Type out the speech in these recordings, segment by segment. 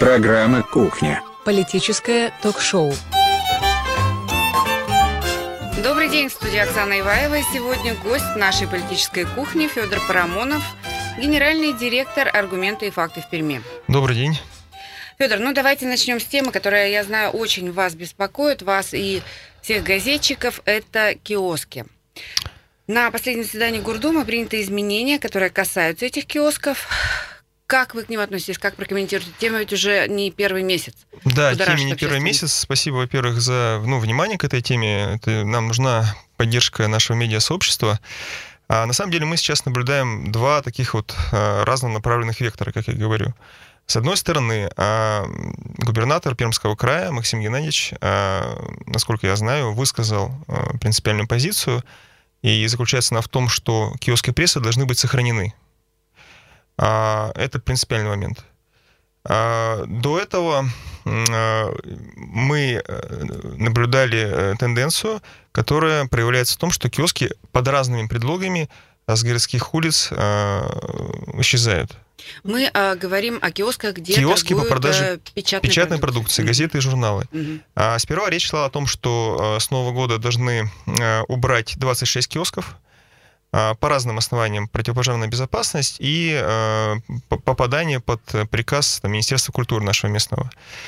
Программа «Кухня». Политическое ток-шоу. Добрый день, в студии Оксана Иваева. Сегодня гость нашей политической кухни Федор Парамонов, генеральный директор «Аргументы и факты» в Перми. Добрый день. Федор, давайте начнем с темы, которая, я знаю, очень вас беспокоит, вас и всех газетчиков. Это киоски. На последнем заседании Гордумы приняты изменения, которые касаются этих киосков. Как вы к ним относитесь? Как прокомментируете? Тема ведь уже не первый месяц. Да, теме не первый месяц. Спасибо, во-первых, за внимание к этой теме. Нам нужна поддержка нашего медиасообщества. На самом деле мы сейчас наблюдаем два таких разнонаправленных вектора, как я говорю. С одной стороны, губернатор Пермского края Максим Геннадьевич, насколько я знаю, высказал принципиальную позицию, и заключается она в том, что киоски прессы должны быть сохранены. Это принципиальный момент. До этого мы наблюдали тенденцию, которая проявляется в том, что киоски под разными предлогами с городских улиц исчезают. Мы говорим о киосках, где киоски по продаже печатной продукции, газеты и журналы. Сперва речь шла о том, что с Нового года должны убрать 26 киосков по разным основаниям: противопожарная безопасность и попадание под приказ Министерства культуры нашего местного.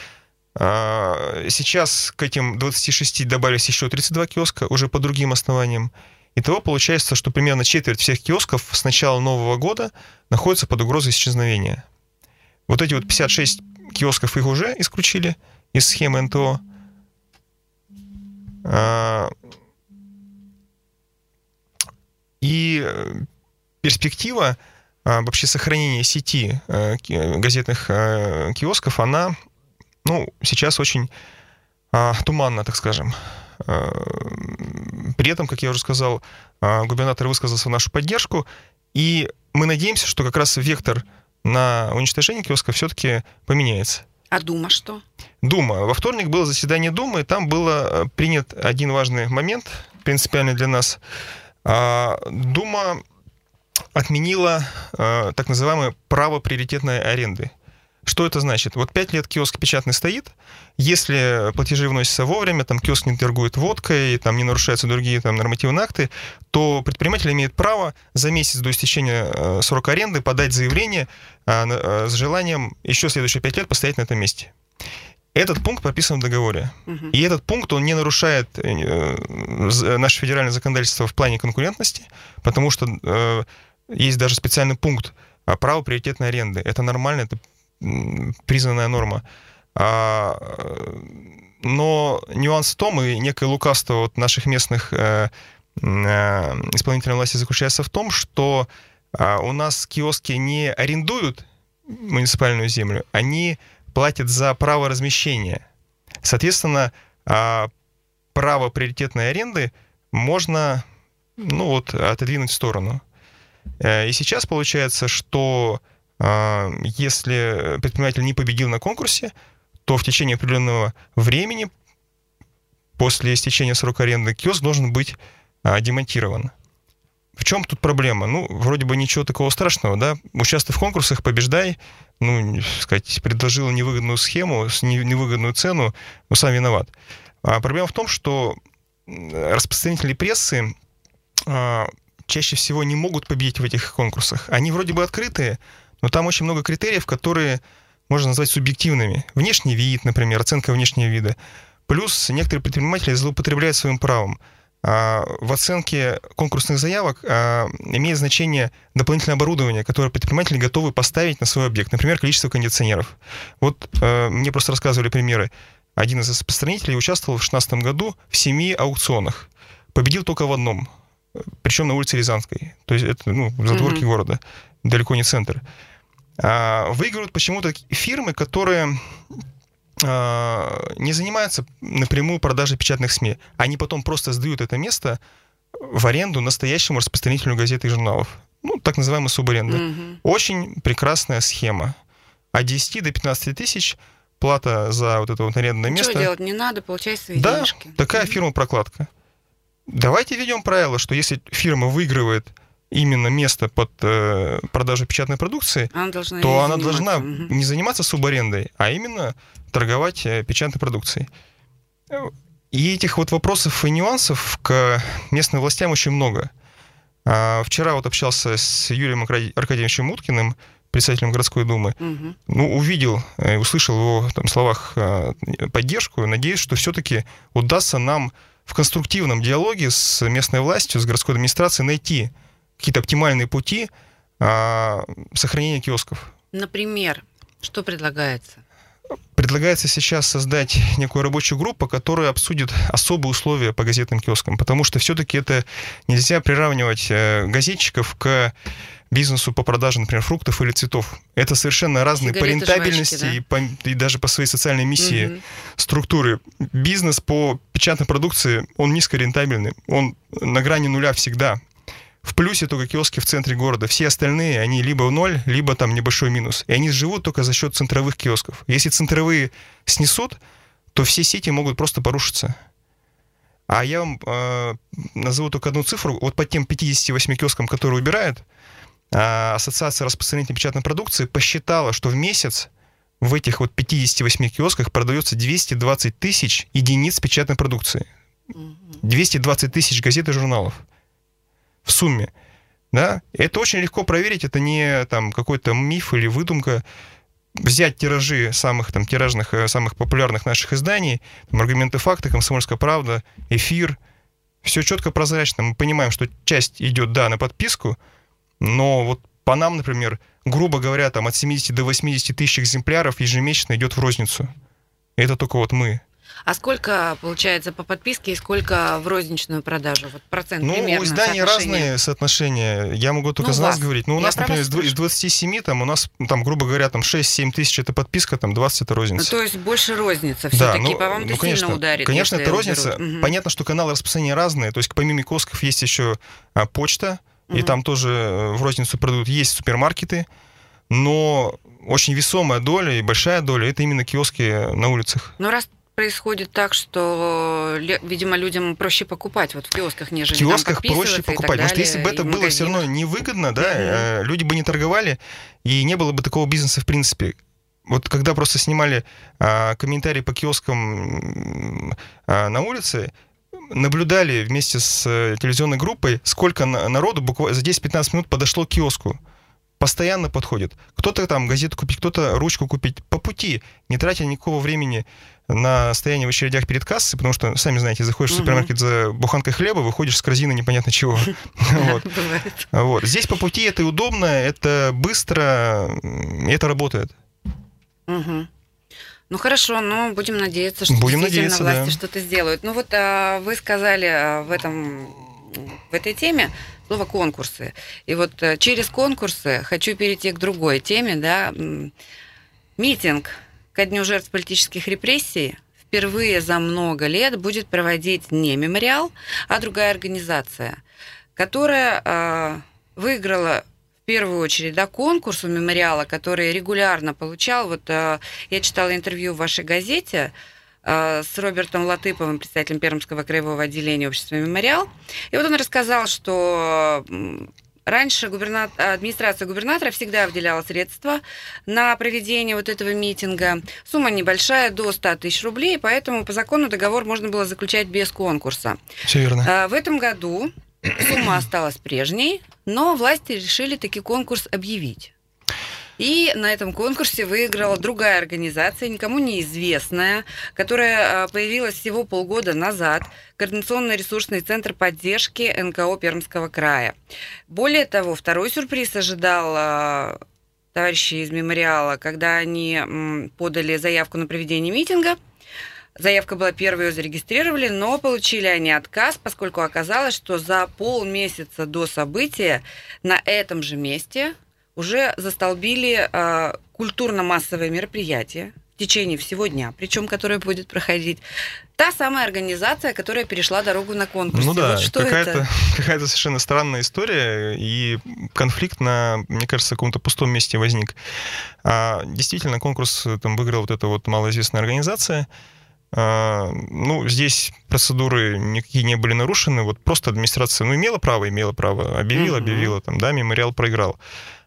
Сейчас к этим 26 добавились еще 32 киоска уже по другим основаниям. Итого получается, что примерно четверть всех киосков с начала Нового года находятся под угрозой исчезновения. Вот эти 56 киосков их уже исключили из схемы НТО. И перспектива вообще сохранения сети газетных киосков, она сейчас очень туманна, так скажем. При этом, как я уже сказал, губернатор высказался в нашу поддержку, и мы надеемся, что как раз вектор на уничтожение киосков все-таки поменяется. А Дума что? Дума. Во вторник было заседание Думы, и там был принят один важный момент, принципиальный для нас. Дума отменила так называемое право приоритетной аренды. Что это значит? 5 лет киоск печатный стоит, если платежи вносятся вовремя, киоск не торгует водкой, не нарушаются другие нормативные акты, то предприниматель имеет право за месяц до истечения срока аренды подать заявление с желанием еще следующие 5 лет постоять на этом месте. Этот пункт прописан в договоре. И этот пункт, он не нарушает наше федеральное законодательство в плане конкурентности, потому что есть даже специальный пункт права приоритетной аренды. Это нормально, это признанная норма. Но нюанс в том, и некое лукавство наших местных исполнительной власти заключается в том, что у нас киоски не арендуют муниципальную землю, они платят за право размещения. Соответственно, право приоритетной аренды можно отодвинуть в сторону. И сейчас получается, что если предприниматель не победил на конкурсе, то в течение определенного времени после истечения срока аренды киоск должен быть демонтирован. В чем тут проблема? Вроде бы ничего такого страшного, да? Участвуй в конкурсах, побеждай, предложил невыгодную схему, невыгодную цену, сам виноват. Проблема в том, что распространители прессы чаще всего не могут победить в этих конкурсах. Они вроде бы открытые, но там очень много критериев, которые можно назвать субъективными. Внешний вид, например, оценка внешнего вида. Плюс некоторые предприниматели злоупотребляют своим правом. В оценке конкурсных заявок имеет значение дополнительное оборудование, которое предприниматели готовы поставить на свой объект. Например, количество кондиционеров. Мне просто рассказывали примеры. Один из распространителей участвовал в 2016 году в 7 аукционах. Победил только в одном. Причем на улице Рязанской. То есть это в задворке города. Далеко не центр. Выигрывают почему-то фирмы, которые не занимаются напрямую продажей печатных СМИ. Они потом просто сдают это место в аренду настоящему распространителю газет и журналов. Так называемая субаренда. Очень прекрасная схема. От 10 до 15 тысяч плата за это арендное место. Ничего делать не надо, получай свои денежки. Да, такая фирма-прокладка. Давайте введем правило, что если фирма выигрывает именно место под продажу печатной продукции, то она должна не заниматься субарендой, а именно торговать печатной продукцией. И этих вот вопросов и нюансов к местным властям очень много. Вчера вот общался с Юрием Аркадьевичем Уткиным, председателем городской думы, увидел и услышал в его словах поддержку. Надеюсь, что все-таки удастся нам в конструктивном диалоге с местной властью, с городской администрацией найти какие-то оптимальные пути сохранения киосков. Например, что предлагается? Предлагается сейчас создать некую рабочую группу, которая обсудит особые условия по газетным киоскам, потому что все-таки это нельзя приравнивать газетчиков к бизнесу по продаже, например, фруктов или цветов. Это совершенно разные по рентабельности, жвачки, да? и даже по своей социальной миссии структуры. Бизнес по печатной продукции, он низкорентабельный, он на грани нуля всегда. В плюсе только киоски в центре города. Все остальные, они либо в ноль, либо там небольшой минус. И они живут только за счет центровых киосков. Если центровые снесут, то все сети могут просто порушиться. А я вам назову только одну цифру. Вот по тем 58 киоскам, которые убирают, Ассоциация распространителей печатной продукции посчитала, что в месяц в этих вот 58 киосках продается 220 тысяч единиц печатной продукции. 220 тысяч газет и журналов. В сумме, да, это очень легко проверить, это не там какой-то миф или выдумка. Взять тиражи самых там тиражных, самых популярных наших изданий, там, «Аргументы, факты», «Комсомольская правда», «Эфир», все четко прозрачно. Мы понимаем, что часть идет, да, на подписку, но вот по нам, например, грубо говоря, там от 70 до 80 тысяч экземпляров ежемесячно идет в розницу. Это только вот мы. А сколько получается по подписке и сколько в розничную продажу? Вот процент примерно. У изданий разные соотношения. Я могу только за нас говорить. У нас, например, из 27, там, у нас, там, грубо говоря, там 6-7 тысяч это подписка, там 20 это розница. То есть больше розница все-таки, по вам это сильно ударит. Конечно, это розница. Понятно, что каналы распространения разные. То есть помимо киосков есть еще почта, и там тоже в розницу продают. Есть супермаркеты, но очень весомая доля и большая доля это именно киоски на улицах. Ну, раз происходит так, что, видимо, людям проще покупать вот в киосках, нежели в киосках проще покупать, потому что если бы это было все равно невыгодно, да, люди бы не торговали, и не было бы такого бизнеса в принципе. Вот когда просто снимали комментарии по киоскам на улице, наблюдали вместе с телевизионной группой, сколько народу буквально за 10-15 минут подошло к киоску. Постоянно подходит. Кто-то там газету купить, кто-то ручку купить по пути, не тратя никакого времени на стояние в очередях перед кассой, потому что, сами знаете, заходишь в супермаркет за буханкой хлеба, выходишь с корзины непонятно чего. Здесь по пути это удобно, это быстро, и это работает. Ну хорошо, но будем надеяться, что действительно власти что-то сделают. Ну вот вы сказали в этой теме слово «конкурсы». И вот через конкурсы хочу перейти к другой теме, да. Митинг ко Дню жертв политических репрессий впервые за много лет будет проводить не мемориал, а другая организация, которая выиграла в первую очередь, да, конкурс у мемориала, который регулярно получал. Вот я читала интервью в вашей газете с Робертом Латыповым, председателем Пермского краевого отделения общества «Мемориал». И вот он рассказал, что раньше администрация губернатора всегда выделяла средства на проведение вот этого митинга. Сумма небольшая, до 100 тысяч рублей, поэтому по закону договор можно было заключать без конкурса. Все верно. В этом году сумма осталась прежней, но власти решили таки конкурс объявить. И на этом конкурсе выиграла другая организация, никому неизвестная, которая появилась всего полгода назад, Координационно-ресурсный центр поддержки НКО Пермского края. Более того, второй сюрприз ожидал товарищей из мемориала, когда они подали заявку на проведение митинга. Заявка была первой, ее зарегистрировали, но получили они отказ, поскольку оказалось, что за полмесяца до события на этом же месте уже застолбили культурно-массовое мероприятие в течение всего дня, причем которое будет проходить та самая организация, которая перешла дорогу на конкурс. Ну да, вот что какая-то совершенно странная история, и конфликт на, мне кажется, каком-то пустом месте возник. Действительно, конкурс там выиграла вот эта вот малоизвестная организация. Здесь процедуры никакие не были нарушены, вот просто администрация, имела право, объявила, мемориал проиграл.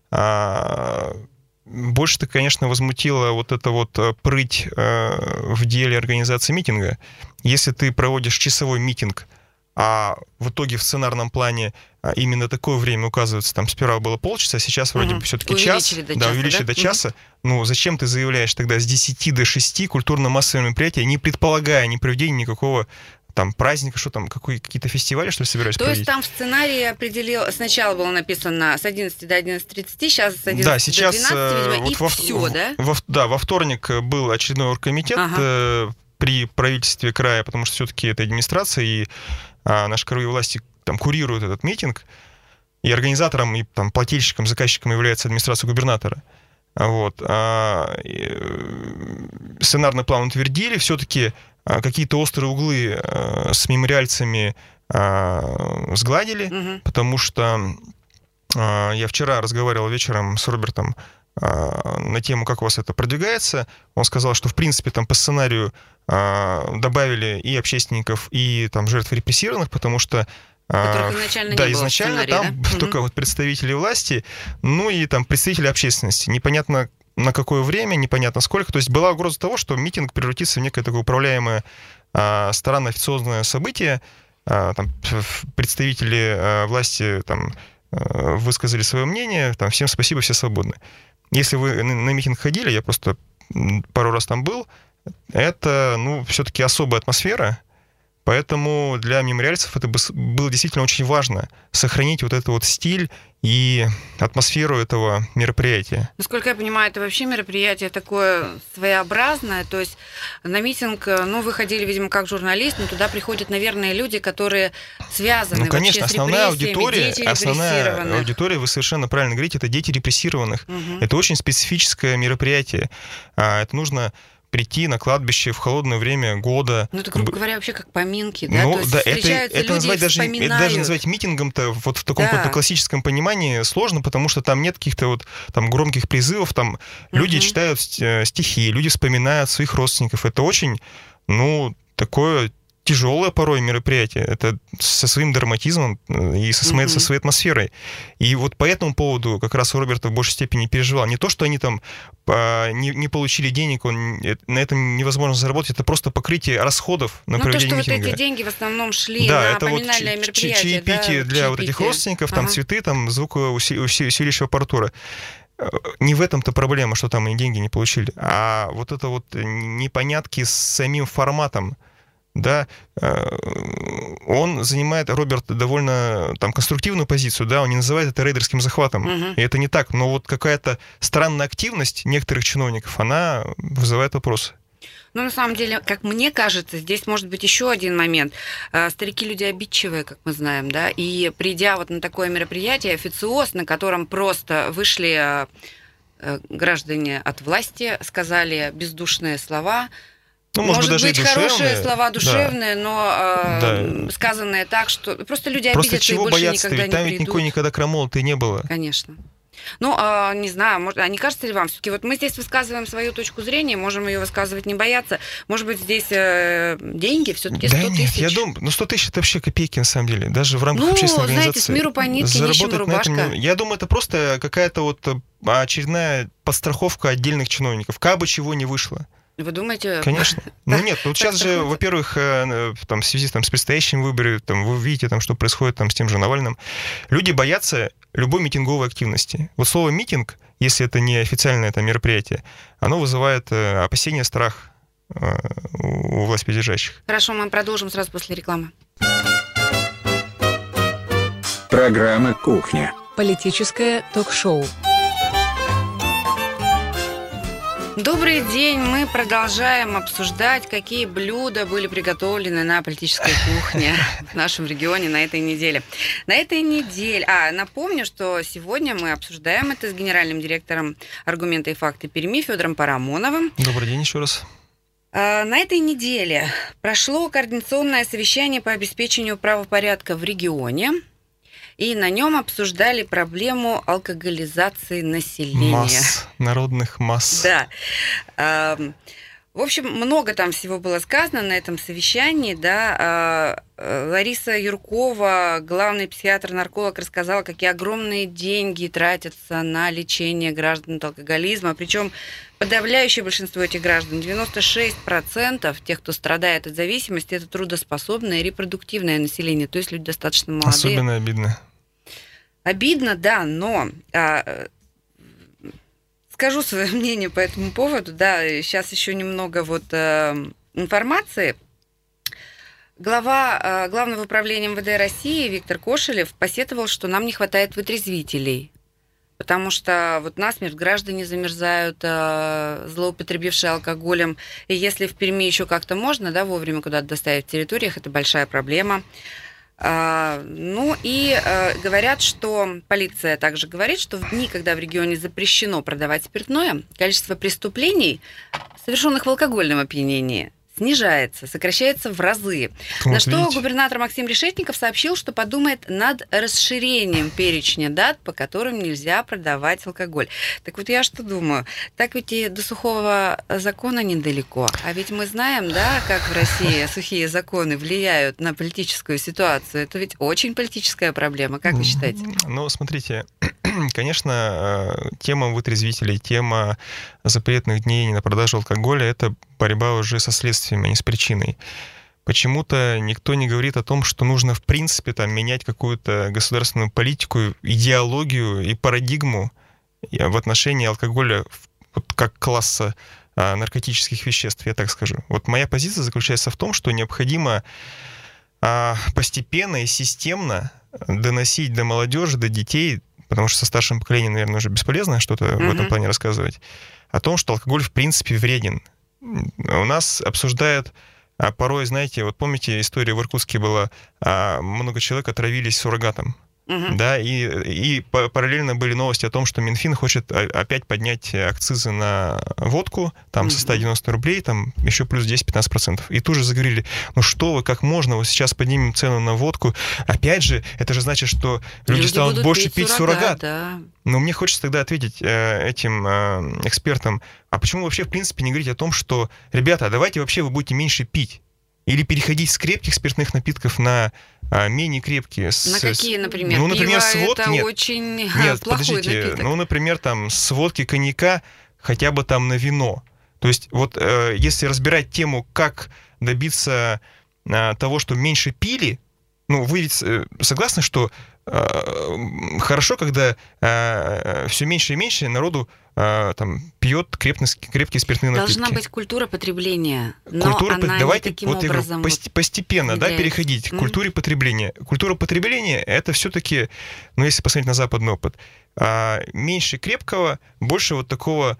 Больше-то, конечно, возмутила вот эта вот прыть в деле организации митинга. Если ты проводишь часовой митинг, а в итоге в сценарном плане именно такое время указывается, там сперва было полчаса, сейчас вроде бы все-таки час. Увеличили до часа. Зачем ты заявляешь тогда с 10 до 6 культурно-массовое мероприятие, не предполагая ни проведения никакого там праздника, что там, какие-то фестивали, что ли, собирались проводить? То есть там в сценарии сначала было написано с 11 до 11:30, сейчас с 11 до 12, видимо, и все, да? Во вторник был очередной оргкомитет при правительстве края, потому что все-таки это администрация, и наши краевые власти там курируют этот митинг, и организатором, и там плательщиком, заказчиком является администрация губернатора. Сценарный план утвердили, все-таки какие-то острые углы с мемориальцами сгладили, потому что я вчера разговаривал вечером с Робертом на тему, как у вас это продвигается. Он сказал, что, в принципе, там по сценарию добавили и общественников, и там жертв репрессированных, потому что которых изначально не было изначально там только вот представители власти, и там представители общественности. Непонятно на какое время, непонятно сколько. То есть была угроза того, что митинг превратится в некое такое управляемое странно-официозное событие. Там представители власти там высказали свое мнение, там всем спасибо, все свободны. Если вы на митинг ходили, я просто пару раз там был, это, все-таки особая атмосфера, поэтому для мемориальцев это было действительно очень важно сохранить вот этот вот стиль и атмосферу этого мероприятия. Насколько я понимаю, это вообще мероприятие такое своеобразное, то есть на митинг, вы ходили, видимо, как журналист, но туда приходят, наверное, люди, которые связаны конечно, вообще с репрессиями, основная аудитория, вы совершенно правильно говорите, это дети репрессированных. Это очень специфическое мероприятие. Это нужно прийти на кладбище в холодное время года. Это, грубо говоря, вообще как поминки, да? То есть встречаются люди, назвать вспоминают. даже назвать митингом-то вот в таком каком-то классическом понимании сложно, потому что там нет каких-то вот там громких призывов, там люди читают стихи, люди вспоминают своих родственников. Это очень, такое тяжелое порой мероприятие. Это со своим драматизмом и со своей атмосферой. И вот по этому поводу как раз Роберт в большей степени переживал. Не то, что они там не получили денег, на этом невозможно заработать, это просто покрытие расходов на проведение митинга. Вот эти деньги в основном шли на поминальное мероприятие. Чаепитие для вот этих родственников, там цветы, там звукоусиливающая аппаратура. Не в этом-то проблема, что там они деньги не получили, а вот это вот непонятки с самим форматом. Да, он занимает, Роберт, довольно там конструктивную позицию, да, он не называет это рейдерским захватом, и это не так, но вот какая-то странная активность некоторых чиновников, она вызывает вопросы. На самом деле, как мне кажется, здесь может быть еще один момент. Старики люди обидчивые, как мы знаем, да, и придя вот на такое мероприятие, официоз, на котором просто вышли граждане от власти, сказали бездушные слова. Может быть, даже хорошие слова, душевные, но сказанные так, что просто люди обидятся и больше никогда не придут. Там ведь никакой крамолы-то и не было. Конечно. Не знаю, не кажется ли вам, все-таки вот мы здесь высказываем свою точку зрения, можем ее высказывать, не бояться. Может быть, здесь деньги все-таки 100 тысяч? Нет, я думаю, 100 тысяч это вообще копейки, на самом деле, даже в рамках общественной организации. Знаете, с миру по нитке, нищему рубашка. Я думаю, это просто какая-то вот очередная подстраховка отдельных чиновников, кабы чего не вышло. Вы думаете? Конечно. Нет, сейчас же, во-первых, там, в связи с предстоящими выборами, там, вы видите, там, что происходит там, с тем же Навальным, люди боятся любой митинговой активности. Вот слово «митинг», если это не официальное мероприятие, оно вызывает опасения, страх у властьпридержащих. Хорошо, мы продолжим сразу после рекламы. Программа «Кухня». Политическое ток-шоу. Добрый день. Мы продолжаем обсуждать, какие блюда были приготовлены на политической кухне в нашем регионе на этой неделе. Напомню, что сегодня мы обсуждаем это с генеральным директором «Аргументы и факты Перми» Федором Парамоновым. Добрый день еще раз. На этой неделе прошло координационное совещание по обеспечению правопорядка в регионе. И на нем обсуждали проблему алкоголизации населения. Народных масс. Да. В общем, много там всего было сказано на этом совещании, да. Лариса Юркова, главный психиатр-нарколог, рассказала, какие огромные деньги тратятся на лечение граждан от алкоголизма. Причем подавляющее большинство этих граждан, 96% тех, кто страдает от зависимости, это трудоспособное и репродуктивное население, то есть люди достаточно молодые. Особенно обидно. Обидно, да, но... Скажу свое мнение по этому поводу. Да, сейчас еще немного информации. Глава Главного управления МВД России Виктор Кошелев посетовал, что нам не хватает вытрезвителей, потому что насмерть граждане замерзают, злоупотребившие алкоголем. И если в Перми еще как-то можно, да, вовремя куда-то доставить в территориях, это большая проблема. Говорят, что полиция также говорит, что в дни, когда в регионе запрещено продавать спиртное, количество преступлений, совершенных в алкогольном опьянении, снижается, сокращается в разы. На что губернатор Максим Решетников сообщил, что подумает над расширением перечня дат, по которым нельзя продавать алкоголь. Так вот я что думаю, так ведь и до сухого закона недалеко. А ведь мы знаем, да, как в России сухие законы влияют на политическую ситуацию. Это ведь очень политическая проблема. Как вы считаете? Ну, смотрите, конечно, тема вытрезвителей, тема запретных дней на продажу алкоголя — это борьба уже со следствием, а не с причиной. Почему-то никто не говорит о том, что нужно, в принципе, менять какую-то государственную политику, идеологию и парадигму в отношении алкоголя как класса наркотических веществ, я так скажу. Моя позиция заключается в том, что необходимо постепенно и системно доносить до молодежи, до детей, потому что со старшим поколением, наверное, уже бесполезно что-то в этом плане рассказывать, о том, что алкоголь в принципе вреден. У нас обсуждают порой, знаете, помните, история в Иркутске была, много человек отравились суррогатом. Да, и параллельно были новости о том, что Минфин хочет опять поднять акцизы на водку, со 190 рублей, еще плюс 10-15%. И тут же заговорили, что вы, как можно, сейчас поднимем цену на водку. Опять же, это же значит, что люди станут больше пить суррогат. Да. Но мне хочется тогда ответить этим экспертам, а почему вообще, в принципе, не говорить о том, что, ребята, давайте вообще вы будете меньше пить? Или переходить с крепких спиртных напитков на менее крепкие. На какие, например? Например, с водки? Это нет. очень плохой подождите, напиток. Например, с водки, коньяка, хотя бы на вино. То есть если разбирать тему, как добиться того, что меньше пили, вы ведь согласны, что хорошо, когда все меньше и меньше народу пьет крепкие спиртные напитки. Должна быть культура потребления, но она давайте не таким образом постепенно переходить к культуре потребления. Культура потребления — это все-таки, если посмотреть на западный опыт, меньше крепкого, больше такого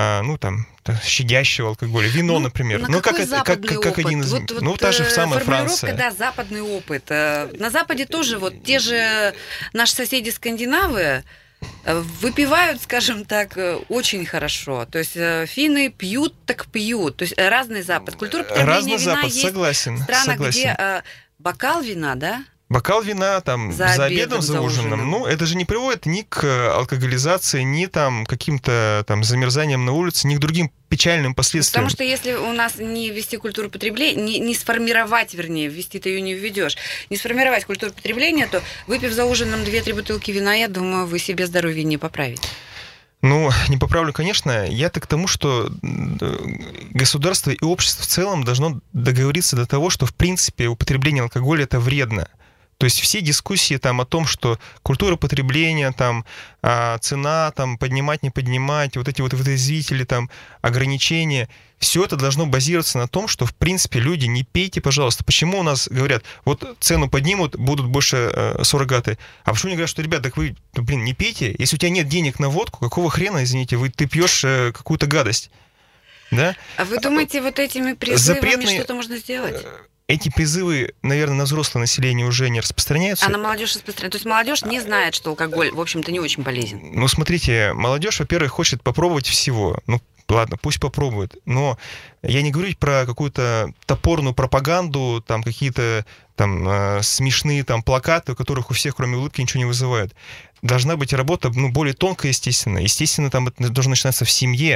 щадящего алкоголя. Вино, например. Как один из... та же самая Франция. Да, западный опыт. На Западе тоже те же наши соседи скандинавы выпивают, скажем так, очень хорошо. То есть финны пьют, так пьют. То есть разный Запад. Культура потребления разный вина Запад, есть согласен, в странах, где бокал вина, да? Бокал вина за обедом, за ужином. Это же не приводит ни к алкоголизации, ни к каким-то замерзаниям на улице, ни к другим печальным последствиям. Потому что если у нас не ввести культуру потребления, не сформировать, ввести ты ее не введешь, не сформировать культуру потребления, то, выпив за ужином 2-3 бутылки вина, я думаю, вы себе здоровье не поправите. Не поправлю, конечно. Я-то к тому, что государство и общество в целом должно договориться до того, что, в принципе, употребление алкоголя — это вредно. То есть все дискуссии о том, что культура потребления, цена, поднимать, не поднимать, эти вытрезвители, ограничения, все это должно базироваться на том, что, в принципе, люди, не пейте, пожалуйста. Почему у нас говорят, цену поднимут, будут больше суррогаты, а почему они говорят, что, ребят, так вы, не пейте, если у тебя нет денег на водку, какого хрена, извините, ты пьешь какую-то гадость, да? А вы думаете, этими призывами что-то можно сделать? Эти призывы, наверное, на взрослое население уже не распространяются. А на молодежь распространяются. То есть молодежь не знает, что алкоголь, в общем-то, не очень полезен. Смотрите, молодежь, во-первых, хочет попробовать всего. Ладно, пусть попробует. Но я не говорю про какую-то топорную пропаганду, какие-то смешные плакаты, у которых у всех, кроме улыбки, ничего не вызывают. Должна быть работа более тонкая, естественно. Естественно, это должно начинаться в семье.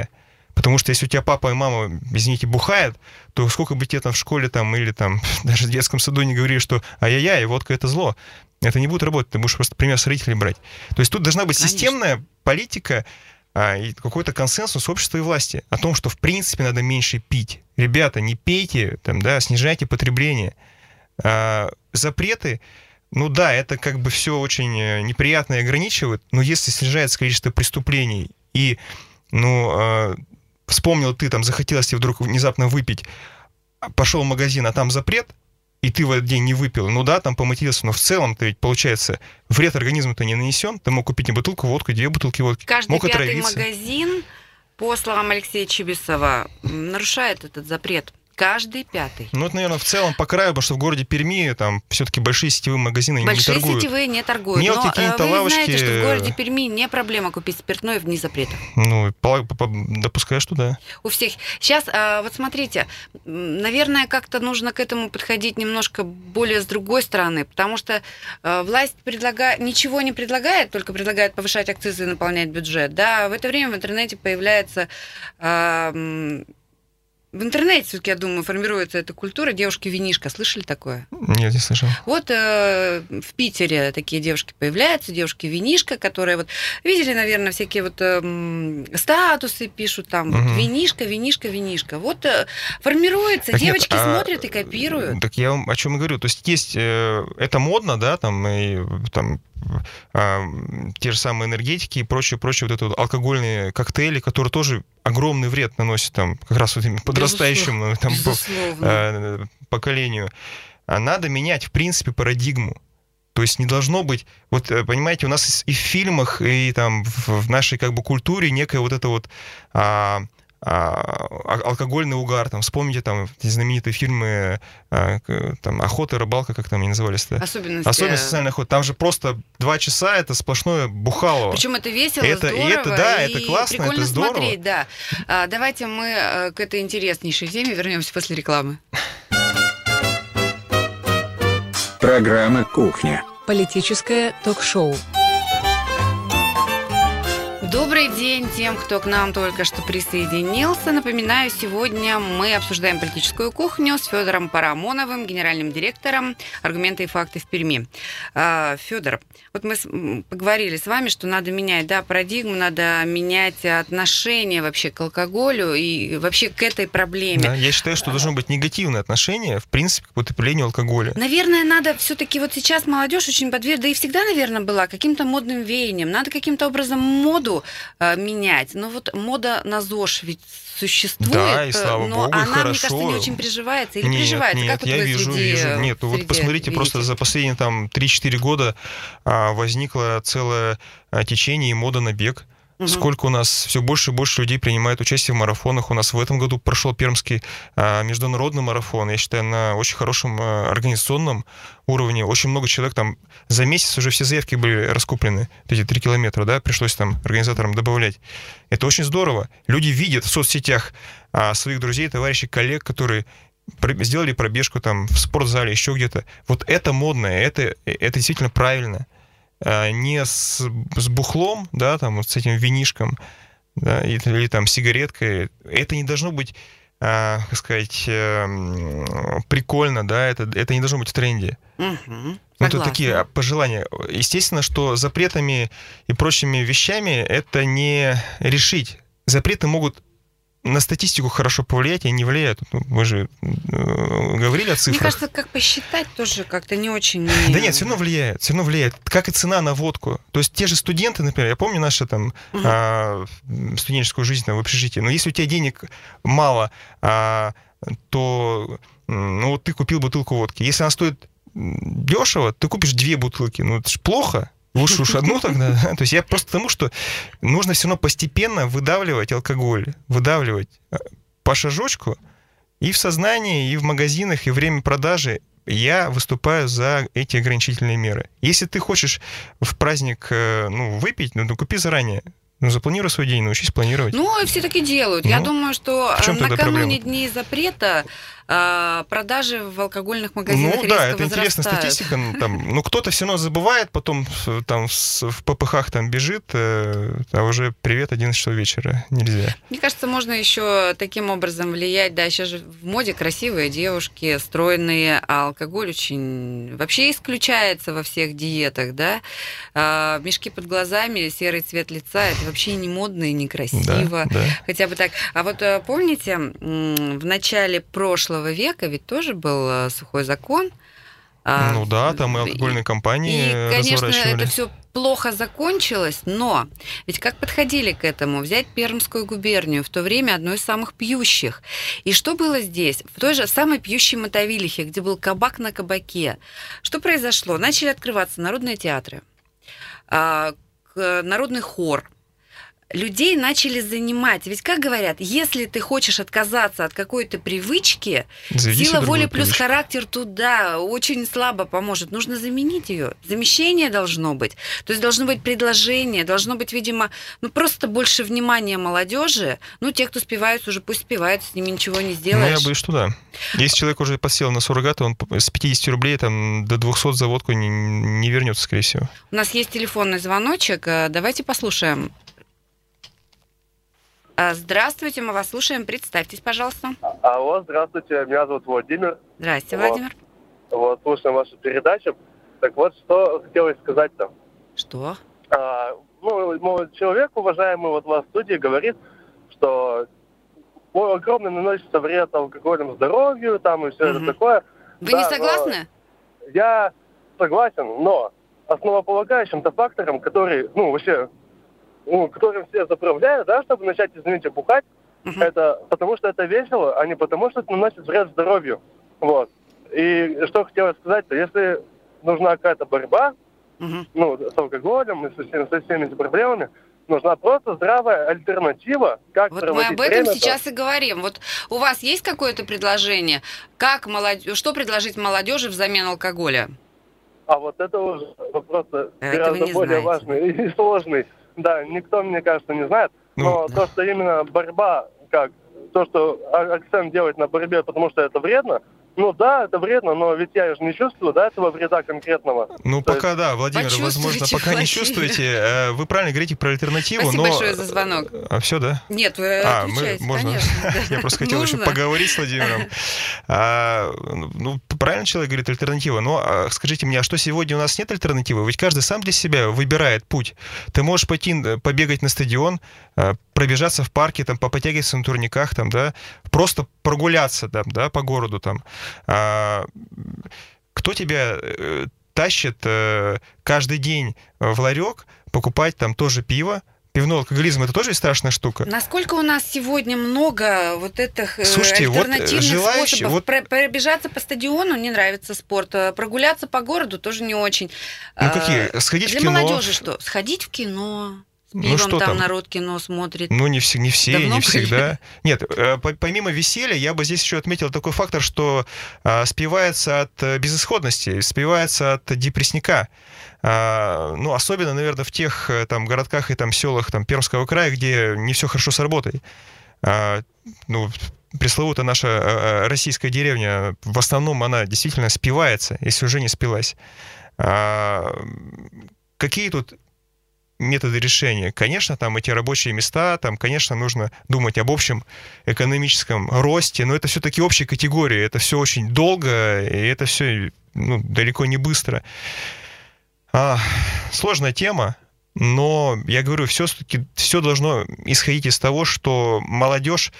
Потому что если у тебя папа и мама, извините, бухают, то сколько бы тебе там в школе там, или там даже в детском саду не говорили, что ай-яй-яй, водка — это зло. Это не будет работать, ты будешь просто пример с родителей брать. То есть тут должна быть системная политика и какой-то консенсус общества и власти о том, что в принципе надо меньше пить. Ребята, не пейте, там, да, снижайте потребление. Запреты, ну да, это как бы все очень неприятно и ограничивает, но если снижается количество преступлений и, вспомнил ты, там, захотелось тебе вдруг внезапно выпить, пошел в магазин, а там запрет, и ты в этот день не выпил, ну да, там поматерился, но в целом-то ведь, получается, вред организму-то не нанесен. Ты мог купить не бутылку водки, 2 бутылки водки. Каждый мог пятый отравиться. магазин, по словам Алексея Чибисова, нарушает этот запрет. Каждый пятый. Ну, это, наверное, в целом по краю, потому что в городе Перми там все-таки большие сетевые магазины не торгуют. Большие сетевые не торгуют. Мелкие но какие-то вы лавочки... знаете, что в городе Перми не проблема купить спиртное вне запрета. Ну, допускаю, что да. У всех. Сейчас, вот смотрите, наверное, как-то нужно к этому подходить немножко более с другой стороны, потому что власть ничего не предлагает, только предлагает повышать акцизы и наполнять бюджет. Да, в это время в интернете появляется... В интернете, все-таки, я думаю, формируется эта культура девушки-винишка. Слышали такое? Нет, не слышал. Вот в Питере такие девушки появляются, девушки-винишка, которые вот видели, наверное, всякие вот статусы пишут там, вот, винишка, винишка, винишка. Вот формируется, так девочки смотрят и копируют. Так я вам о чем и говорю. То есть это модно, да, там, и там те же самые энергетики и прочее, вот это вот алкогольные коктейли, которые тоже огромный вред наносят там как раз вот подрастающему там, поколению. Надо менять, в принципе, парадигму. То есть не должно быть... Вот, понимаете, у нас и в фильмах, и там в нашей как бы культуре некая вот эта вот... алкогольный угар, там, вспомните там знаменитые фильмы там, «Охота и рыбалка», как там они назывались-то? Особенности социальной охоты. Там же просто 2 часа это сплошное бухалово. Причем это весело, здорово. И это, да, это классно, прикольно это здорово. Смотреть, да. Давайте мы к этой интереснейшей теме вернемся после рекламы. Программа «Кухня». Политическое ток-шоу. Добрый день тем, кто к нам только что присоединился. Напоминаю, сегодня мы обсуждаем политическую кухню с Федором Парамоновым, генеральным директором «Аргументы и факты» в Перми. Федор, вот мы поговорили с вами, что надо менять, да, парадигму, надо менять отношение вообще к алкоголю и вообще к этой проблеме. Да, я считаю, что должно быть негативное отношение, в принципе, к употреблению алкоголя. Наверное, надо все-таки вот сейчас молодежь очень подвержена, да и всегда, наверное, была каким-то модным веянием. Надо каким-то образом моду менять. Но вот мода на ЗОЖ ведь существует, да, и слава но богу, она, хорошо. мне кажется, не очень приживается. Или нет, приживается? Нет, как вот я вы вижу. Нет, вот посмотрите, просто за последние там 3-4 года возникло целое течение и мода на бег. Сколько у нас все больше и больше людей принимает участие в марафонах. У нас в этом году прошел Пермский международный марафон. Я считаю, на очень хорошем организационном уровне. Очень много человек там за месяц уже все заявки были раскуплены. Эти 3 километра, да, пришлось там организаторам добавлять. Это очень здорово. Люди видят в соцсетях своих друзей, товарищей, коллег, которые сделали пробежку там в спортзале, еще где-то. Вот это модное, это действительно правильно. Не с бухлом, да, там, вот с этим винишком, да, или там сигареткой. Это не должно быть, как сказать, прикольно, да, это не должно быть в тренде. Это такие пожелания. Естественно, что запретами и прочими вещами это не решить. Запреты могут на статистику хорошо повлиять, и не влияют. Мы же говорили о цифрах. Мне кажется, как посчитать тоже как-то не очень... Да нет, все равно влияет. Как и цена на водку. То есть те же студенты, например, я помню нашу там студенческую жизнь там, в общежитии, но если у тебя денег мало, то ты купил бутылку водки. Если она стоит дешево, ты купишь 2 бутылки. Ну, это же плохо. Лучше уж одну тогда. То есть я просто к тому, что нужно все равно постепенно выдавливать алкоголь, выдавливать по шажочку и в сознании, и в магазинах, и время продажи. Я выступаю за эти ограничительные меры. Если ты хочешь в праздник выпить, купи заранее. Запланируй свой день, научись планировать. И все таки делают. Я думаю, что накануне дней запрета продажи в алкогольных магазинах Ну резко да, это интересная возрастают. статистика. Ну, кто-то все равно забывает, потом там в ППХ там бежит, а уже привет, 11 часов вечера. Нельзя. Мне кажется, можно еще таким образом влиять. Да, сейчас же в моде красивые девушки, стройные, а алкоголь очень вообще исключается во всех диетах, да. Мешки под глазами, серый цвет лица, это вообще не модно и не красиво. Да. Хотя бы так. А вот помните, в начале прошлого века ведь тоже был сухой закон. Ну да, там и алкогольные компании И, конечно, разворачивали. это все плохо закончилось, но ведь как подходили к этому? Взять Пермскую губернию, в то время одной из самых пьющих. И что было здесь? В той же самой пьющей Мотовилихе, где был кабак на кабаке. Что произошло? Начали открываться народные театры, народный хор. Людей начали занимать. Ведь, как говорят, если ты хочешь отказаться от какой-то привычки, Заведите сила воли другую плюс привычку. характер туда очень слабо поможет. Нужно заменить ее. Замещение должно быть. То есть должно быть предложение, должно быть, видимо, просто больше внимания молодежи. Ну, те, кто спиваются, уже пусть спивают, с ними ничего не Ну, сделаешь. я боюсь, что да. Если человек уже подсел на суррогата, он с 50 рублей там, до 200 за водку не вернется, скорее всего. У нас есть телефонный звоночек. Давайте послушаем. Здравствуйте, мы вас слушаем. Представьтесь, пожалуйста. Алло, здравствуйте, меня зовут Владимир. Здрасте, Вот. Владимир. Вот, слушаем вашу передачу. Так вот, что хотелось сказать-то. Что? Человек, уважаемый вот у вас в студии, говорит, что огромный наносится вред алкогольному здоровью, там и все это такое. Вы Да, не но согласны? Я согласен, но основополагающим-то фактором, который, которым все заправляют, да, чтобы начать, извините, бухать, это потому что это весело, а не потому что это наносит вред здоровью. Вот. И что хотелось сказать-то, если нужна какая-то борьба, с алкоголем и со всеми этими проблемами, нужна просто здравая альтернатива, как Вот мы проводить об этом время. сейчас и говорим. Вот у вас есть какое-то предложение, что предложить молодежи взамен алкоголя? А вот это уже вопрос Это вы гораздо не более знаете. важный и сложный. Да, никто, мне кажется, не знает. Но то, что именно борьба, как то, что акцент делать на борьбе, потому что это вредно, ну да, это вредно, но ведь я же не чувствую, да, этого вреда конкретного. Ну, То пока да, Владимир, Почувствуйте, возможно, пока не Владимир. чувствуете. Вы правильно говорите про альтернативу, Спасибо но... большое за звонок. А все, да? Нет, вы отвечаете, можно. конечно. да. Я просто хотел еще Нужно. поговорить с Владимиром. Правильно человек говорит, альтернатива. Но скажите мне, а что сегодня у нас нет альтернативы? Ведь каждый сам для себя выбирает путь. Ты можешь пойти побегать на стадион, пробежаться в парке, там, попотягиваться на турниках, там, да, просто прогуляться там, да, по городу. Там. Кто тебя тащит каждый день в ларек покупать там тоже пиво? Пивной алкоголизм — это тоже страшная штука. Насколько у нас сегодня много вот этих Слушайте, вот альтернативных желающие, способов? Пробежаться по стадиону не нравится спорт, прогуляться по городу тоже не очень. Ну какие? Сходить Для в кино? молодежи что? Сходить в кино. С Ну, пивом что там там? народ кино смотрит. Ну, не все, Давно не всегда. Нет, помимо веселья, я бы здесь еще отметил такой фактор, что спивается от безысходности, спивается от депрессника. Ну, особенно, наверное, в тех там городках и там селах там, Пермского края, где не все хорошо с работой. Ну, пресловутая наша российская деревня, в основном она действительно спивается, если уже не спилась. Какие тут методы решения? Конечно, там эти рабочие места, там, конечно, нужно думать об общем экономическом росте, но это все-таки общие категории, это все очень долго, и это все далеко не быстро. Сложная тема, но, я говорю, все-таки все должно исходить из того, что молодежь,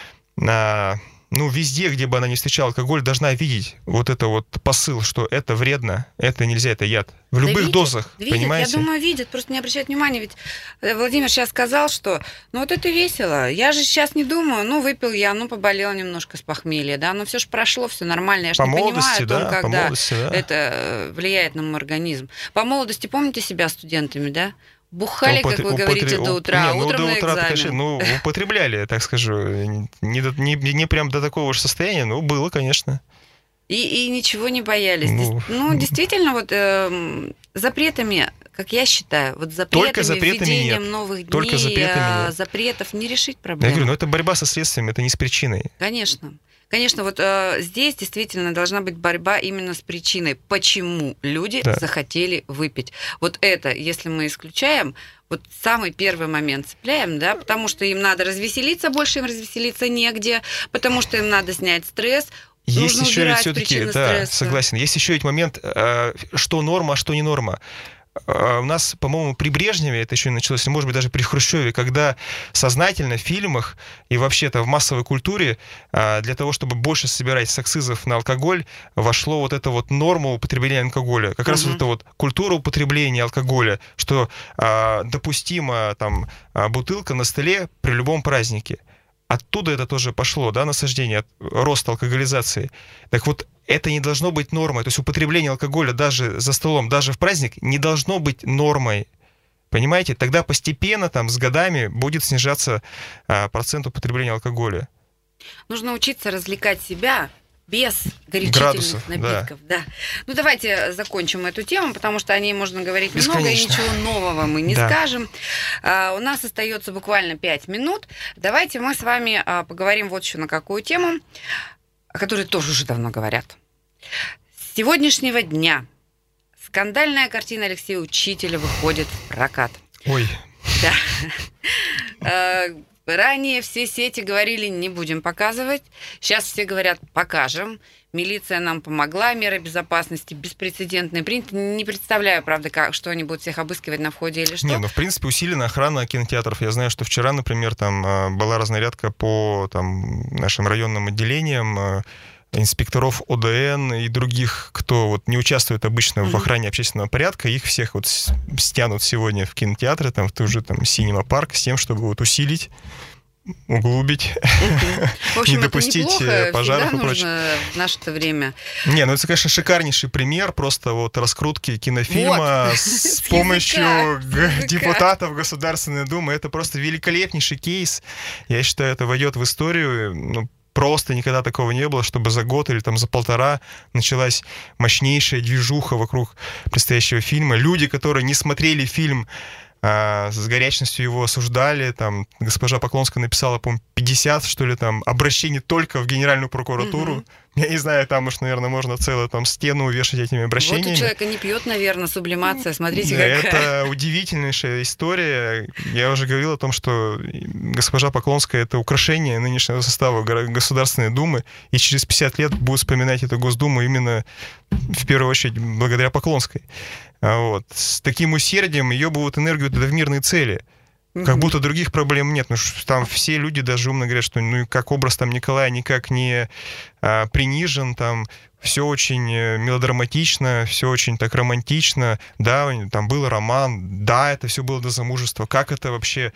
везде, где бы она ни встречала алкоголь, должна видеть вот это вот посыл, что это вредно, это нельзя, это яд. В любых видят, дозах, видят, понимаете? Я думаю, видят, просто не обращают внимания. Ведь Владимир сейчас сказал, что вот это весело. Я же сейчас не думаю, выпил я, поболел немножко с похмелья, да, все же прошло, все нормально. Я же По не молодости, понимаю о том, да, по когда молодости, да. это влияет на мой организм. По молодости, помните себя студентами, да? Бухали, как вы говорите, до утра, утром до на утра, экзамен. конечно, употребляли, так скажу, не прям до такого же состояния, но было, конечно. И ничего не боялись. Ну. Действительно, запретами как я считаю, вот Только запретами, запретами введением нет. новых Только дней, запретами нет. запретов не решить Я проблему. говорю, это борьба со следствием, это не с причиной. Конечно. Конечно, вот здесь действительно должна быть борьба именно с причиной, почему люди захотели выпить. Вот это, если мы исключаем, вот самый первый момент цепляем, да, потому что им надо развеселиться, больше им развеселиться негде, потому что им надо снять стресс. Есть нужно еще ведь убирать все-таки, причины да, стресса. согласен, есть еще ведь момент, что норма, а что не норма. У нас, по-моему, при Брежневе это еще началось, может быть, даже при Хрущеве, когда сознательно в фильмах и вообще-то в массовой культуре для того, чтобы больше собирать с акцизов на алкоголь, вошло вот это вот норма употребления алкоголя. Как раз вот эта вот культура употребления алкоголя, что допустима там бутылка на столе при любом празднике. Оттуда это тоже пошло, да, насаждение, рост алкоголизации. Так вот, это не должно быть нормой. То есть употребление алкоголя даже за столом, даже в праздник, не должно быть нормой. Понимаете? Тогда постепенно, там, с годами будет снижаться процент употребления алкоголя. Нужно учиться развлекать себя без горячительных Градусов, напитков. Да. Ну, давайте закончим эту тему, потому что о ней можно говорить много, и Бесконечно. ничего нового мы не Да. скажем. У нас остается буквально 5 минут. Давайте мы с вами поговорим вот еще на какую тему, о которой тоже уже давно говорят. С сегодняшнего дня скандальная картина Алексея Учителя выходит в прокат. Ой, Да. Ранее все сети говорили, не будем показывать. Сейчас все говорят, покажем. Милиция нам помогла, меры безопасности беспрецедентные приняты. Не представляю, правда, что они будут всех обыскивать на входе или что. не, ну, в принципе, усилена охрана кинотеатров. Я знаю, что вчера, например, там была разнарядка по там, нашим районным отделениям, инспекторов ОДН и других, кто вот не участвует обычно в охране общественного порядка, их всех вот стянут сегодня в кинотеатры, там, в ту же там Cinema Park, с тем, чтобы вот усилить, углубить, В общем, не допустить это неплохо, пожаров всегда и прочее. нужно в наше-то время. Не, ну это, конечно, шикарнейший пример просто вот раскрутки кинофильма Вот. с С помощью языка. депутатов Государственной Думы. Это просто великолепнейший кейс. Я считаю, это войдет в историю. Ну, просто никогда такого не было, чтобы за год или там за полтора началась мощнейшая движуха вокруг предстоящего фильма. Люди, которые не смотрели фильм, с горячностью его осуждали. Там госпожа Поклонская написала, по-моему, 50, что ли, там, обращений только в Генеральную прокуратуру. Я не знаю, там уж, наверное, можно целую там стену увешать этими Вот обращениями. у человека не пьет, наверное, сублимация. Смотрите, Да, какая. это удивительнейшая история. Я уже говорил о том, что госпожа Поклонская — это украшение нынешнего состава Государственной Думы, и через 50 лет будут вспоминать эту Госдуму именно в первую очередь благодаря Поклонской. Вот. С таким усердием ее будут энергию туда в мирные цели. Как будто других проблем нет. Ну, там все люди даже умно говорят, что ну, как образ там Николая никак не принижен, там все очень мелодраматично, все очень так романтично. Да, там был роман, да, это все было до замужества. Как это вообще,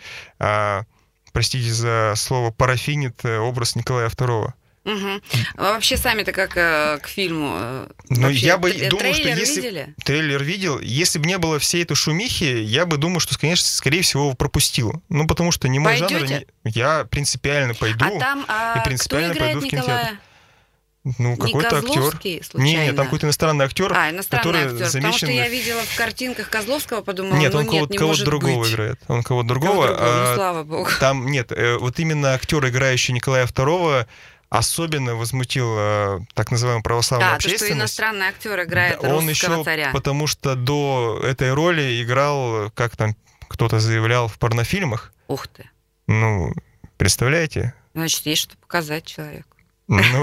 простите за слово, парафинит образ Николая II? Угу. А вообще сами-то как к фильму? Ну, Вообще, я бы думал, что трейлер если... видели? Трейлер видел. Если бы не было всей этой шумихи, я бы думал, что, конечно, скорее всего, его пропустил. Ну, потому что не мой жанр. Я принципиально пойду. А там и принципиально кто играет пойду в кинотеатр. Николая? Ну, какой-то актер. Козловский, случайно? Не, там какой-то иностранный актер, Иностранный который актер. Потому замечен... что я видела в картинках Козловского, подумала, Нет, ну он нет, не кого-то может другого быть. играет. Он кого-то другого. Кого-то другого, ну, слава богу. Там нет, вот именно актер, играющий Николая II, особенно возмутил так называемую православную общественность. То, что иностранный актер играет Да, он русского еще, царя. потому что до этой роли играл, как там кто-то заявлял, в порнофильмах. Ух ты. Ну, представляете? Значит, есть что показать человеку. Ну,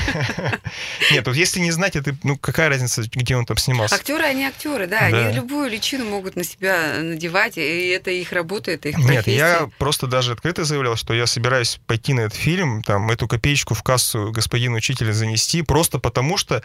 нет, вот если не знать, это, ну, какая разница, где он там снимался? Актеры, они актеры, да. Они любую личину могут на себя надевать, и это их работа, это их профессия. Нет, я просто даже открыто заявлял, что я собираюсь пойти на этот фильм, там, эту копеечку в кассу господину учителя занести, просто потому что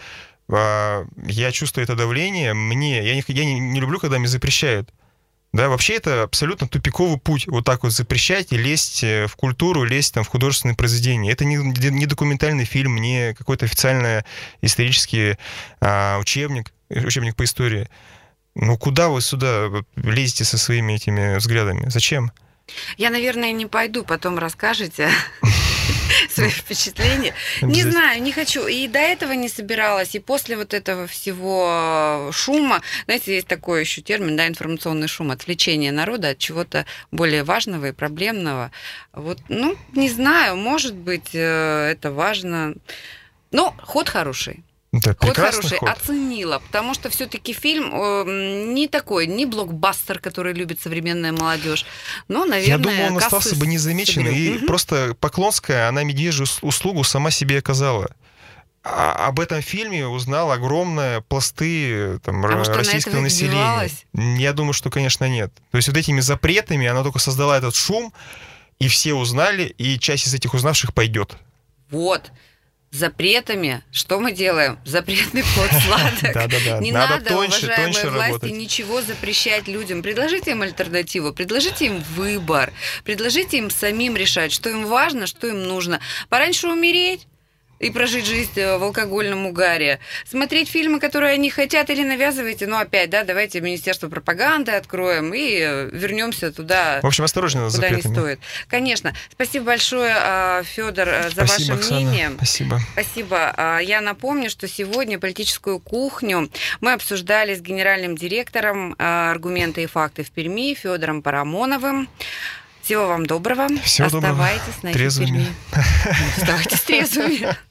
я чувствую это давление, я не люблю, когда мне запрещают. Да, вообще это абсолютно тупиковый путь. Вот так вот запрещать и лезть в культуру, лезть там в художественные произведения. Это не документальный фильм, не какой-то официальный исторический учебник по истории. Ну куда вы сюда лезете со своими этими взглядами? Зачем? Я, наверное, не пойду, потом расскажете. свои впечатления. Не знаю, не хочу. И до этого не собиралась, и после вот этого всего шума, знаете, есть такой еще термин, да, информационный шум, отвлечение народа от чего-то более важного и проблемного. Вот, ну, не знаю, может быть, это важно. Но ход хороший. Да, Ход хороший, ход. оценила, потому что все-таки фильм не такой, не блокбастер, который любит современная молодежь, но, наверное, я думаю, он остался бы незамеченным, и просто Поклонская, она медвежью услугу сама себе оказала. Об этом фильме узнал огромные пласты там, российского населения. Я думаю, что, конечно, нет. То есть вот этими запретами она только создала этот шум, и все узнали, и часть из этих узнавших пойдет. Вот. Запретами. Что мы делаем? Запретный плод сладок. Не надо, уважаемые власти, ничего запрещать людям. Предложите им альтернативу, предложите им выбор, предложите им самим решать, что им важно, что им нужно. Пораньше умереть и прожить жизнь в алкогольном угаре. Смотреть фильмы, которые они хотят, или навязывайте, ну опять, да, давайте Министерство пропаганды откроем и вернемся туда, в общем, осторожно, куда не стоит. Конечно. Спасибо большое, Федор, за ваше мнение. Спасибо. Спасибо. Я напомню, что сегодня политическую кухню мы обсуждали с генеральным директором «Аргументы и факты» в Перми Федором Парамоновым. Всего вам доброго. Всего доброго. Оставайтесь на эфире. Трезвыми. Оставайтесь трезвыми.